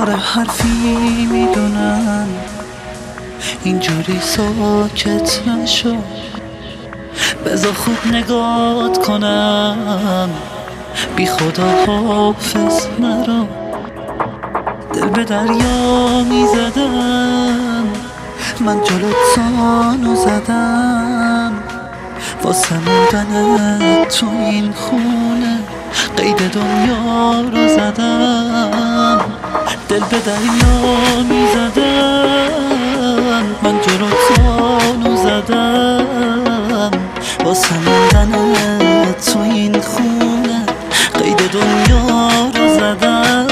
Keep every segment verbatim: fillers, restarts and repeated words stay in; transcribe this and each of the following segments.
پر حرفی میدونم اینجوری ساکت نشو، بذار خوب نگات کنم، بی خدا حافظ نرو. دل به دریا میزدم، من جلوت سانو زدم، واسه موندن تو این خونه قید دنیا رو زدم. دل به دریا میزدم، من جلوت سانو زدم، واسه موندن تو این خونه قید دنیا رو زدم.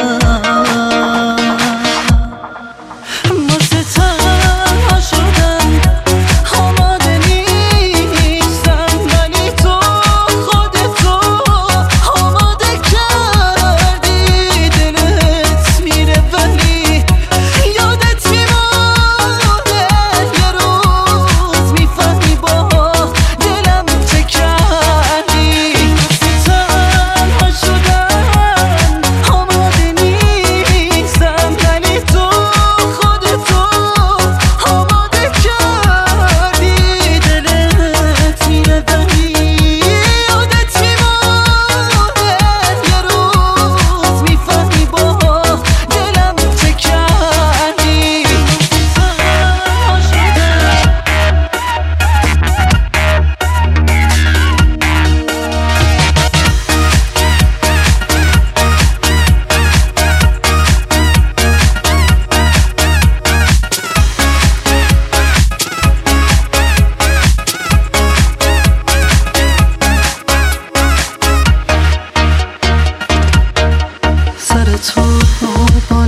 تو